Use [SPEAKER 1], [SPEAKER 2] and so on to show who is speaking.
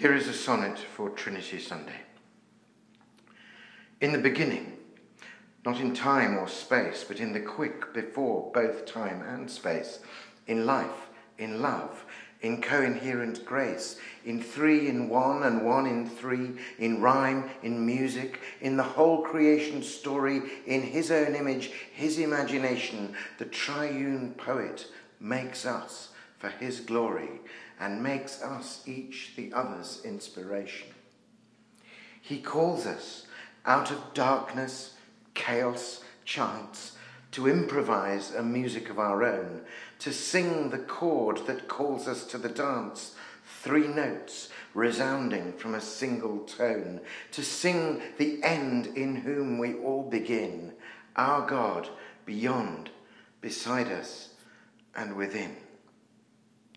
[SPEAKER 1] Here is a sonnet for Trinity Sunday. In the beginning, not in time or space, but in the quick before both time and space, in life, in love, in coherent grace, in three in one and one in three, in rhyme, in music, in the whole creation story, in his own image, his imagination, the triune poet makes us for his glory and makes us each the other's inspiration. He calls us out of darkness, chaos, chance, to improvise a music of our own, to sing the chord that calls us to the dance, 3 notes resounding from a single tone, to sing the end in whom we all begin, our God beyond, beside us, and within.